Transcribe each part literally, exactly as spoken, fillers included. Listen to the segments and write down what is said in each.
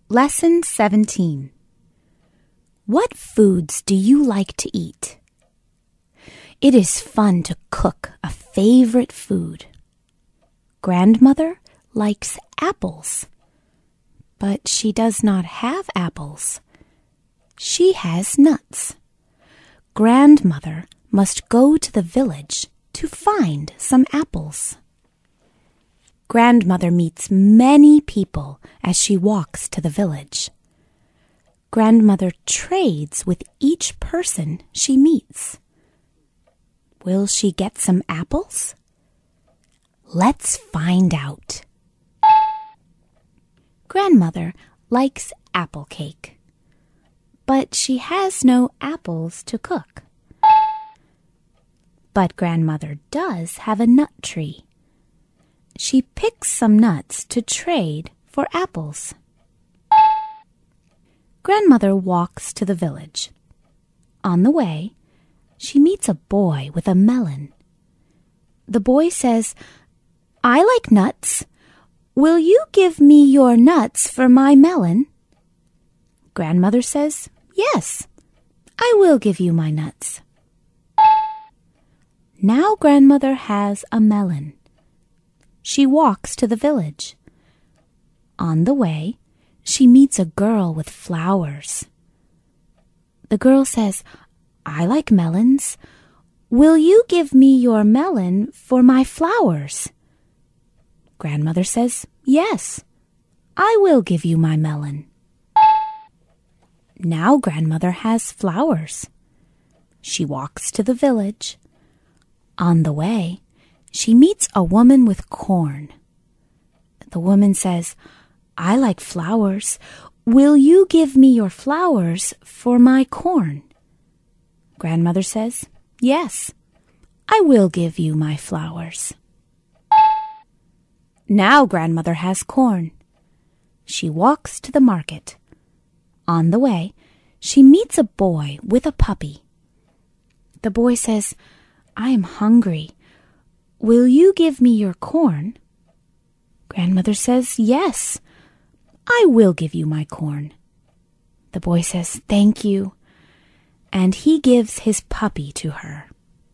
Lesson seventeen. What foods do you like to eat? It is fun to cook a favorite food. Grandmother likes apples, but she does not have apples. She has nuts. Grandmother must go to the village to find some apples. Grandmother meets many people as she walks to the village. Grandmother trades with each person she meets. Will she get some apples? Let's find out. Grandmother likes apple cake, but she has no apples to cook. But Grandmother does have a nut tree. She picks some nuts to trade for apples. Grandmother walks to the village. On the way, she meets a boy with a melon. The boy says, "I like nuts. Will you give me your nuts for my melon?" Grandmother says, "Yes, I will give you my nuts." Now Grandmother has a melon. She walks to the village. On the way, she meets a girl with flowers. The girl says, "I like melons. Will you give me your melon for my flowers?" Grandmother says, "Yes, I will give you my melon." Now Grandmother has flowers. She walks to the village. On the way, she meets a woman with corn. The woman says, "I like flowers. Will you give me your flowers for my corn?" Grandmother says, "Yes, I will give you my flowers." Now Grandmother has corn. She walks to the market. On the way, she meets a boy with a puppy. The boy says, "I am hungry. Will you give me your corn?" Grandmother says, "Yes, I will give you my corn." The boy says, "Thank you," and he gives his puppy to her.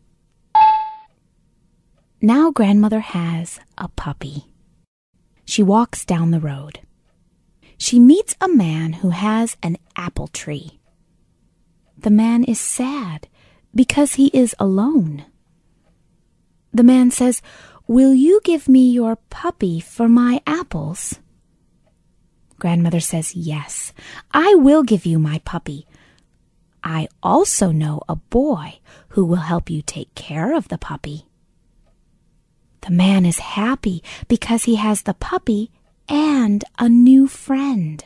Now Grandmother has a puppy. She walks down the road. She meets a man who has an apple tree. The man is sad because he is alone. The man says, "Will you give me your puppy for my apples?" Grandmother says, "Yes, I will give you my puppy. I also know a boy who will help you take care of the puppy." The man is happy because he has the puppy and a new friend.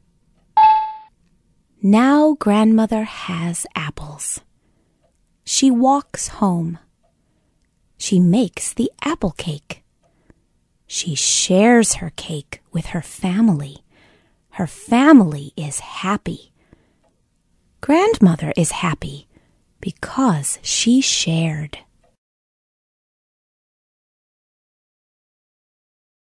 Now Grandmother has apples. She walks home. She makes the apple cake. She shares her cake with her family. Her family is happy. Grandmother is happy because she shared.